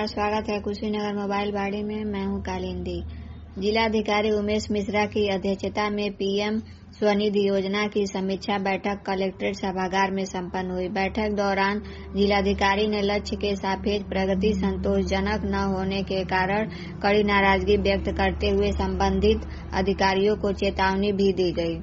नमस्कार, स्वागत है कुशीनगर मोबाइल बाड़ी में। मैं हूं कालिंदी। जिलाधिकारी उमेश मिश्रा की अध्यक्षता में पीएम स्वनिधि योजना की समीक्षा बैठक कलेक्ट्रेट सभागार में संपन्न हुई। बैठक दौरान जिलाधिकारी ने लक्ष्य के सापेक्ष प्रगति संतोषजनक न होने के कारण कड़ी नाराजगी व्यक्त करते हुए संबंधित अधिकारियों को चेतावनी भी दी गई।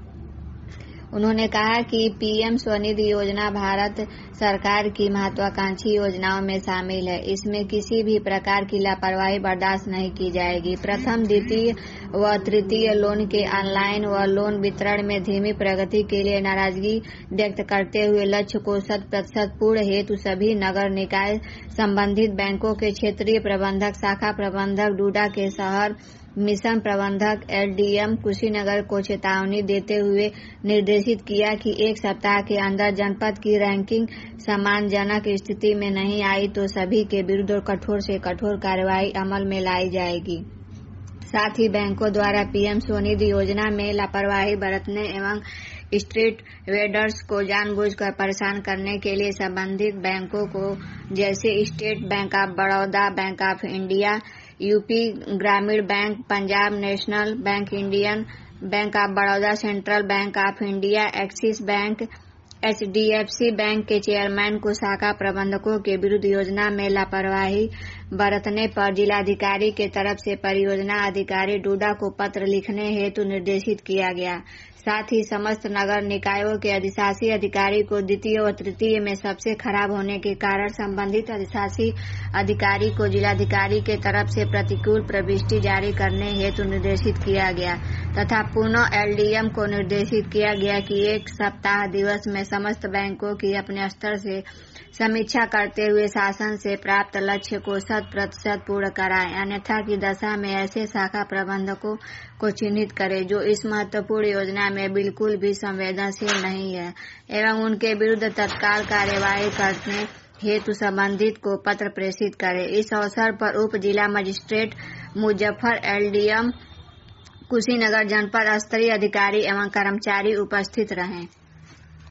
उन्होंने कहा कि पीएम स्वनिधि योजना भारत सरकार की महत्वाकांक्षी योजनाओं में शामिल है। इसमें किसी भी प्रकार की लापरवाही बर्दाश्त नहीं की जाएगी। प्रथम, द्वितीय व तृतीय लोन के ऑनलाइन व लोन वितरण में धीमी प्रगति के लिए नाराजगी व्यक्त करते हुए लक्ष्य को 100% पूर्ण हेतु सभी नगर निकाय, संबंधित बैंकों के क्षेत्रीय प्रबंधक, शाखा प्रबंधक, डूडा के शहर मिशन प्रबंधक एलडीएम कुशीनगर को चेतावनी देते हुए निर्देशित किया कि एक सप्ताह के अंदर जनपद की रैंकिंग सम्मानजनक स्थिति में नहीं आई तो सभी के विरुद्ध कठोर से कठोर कार्रवाई अमल में लाई जाएगी। साथ ही बैंकों द्वारा पीएम स्वनिधि योजना में लापरवाही बरतने एवं स्ट्रीट वेंडर्स को जानबूझकर परेशान करने के लिए संबंधित बैंकों को जैसे State Bank of Baroda, Bank of India, UP Gramin bank, Punjab National Bank, Indian Bank of Baroda, Central Bank of India, Axis Bank, HDFC bank के चेयरमैन को शाखा प्रबंधकों के विरुद्ध योजना में लापरवाही बरतने पर जिलाधिकारी के तरफ से परियोजना अधिकारी डूडा को पत्र लिखने हेतु निर्देशित किया गया। साथ ही समस्त नगर निकायों के अधिशासी अधिकारी को द्वितीय व तृतीय में सबसे खराब होने के कारण संबंधित अधिशासी अधिकारी को जिलाधिकारी के तरफ से प्रतिकूल प्रविष्टि जारी करने हेतु निर्देशित किया गया तथा पुनः एलडीएम को निर्देशित किया गया कि एक सप्ताह दिवस में समस्त बैंकों की अपने स्तर से समीक्षा करते हुए शासन से प्राप्त लक्ष्य को 100% पूर्ण कराएं, अन्यथा की दशा में ऐसे शाखा प्रबंधकों को चिन्हित करें जो इस महत्वपूर्ण योजना में बिल्कुल भी संवेदनशील नहीं है एवं उनके विरुद्ध तत्काल कार्यवाही करने हेतु संबंधित को पत्र प्रेषित करें। इस अवसर पर उप जिला मजिस्ट्रेट मुजफ्फर, एलडीएम कुशीनगर, जनपद स्तरीय अधिकारी एवं कर्मचारी उपस्थित रहे।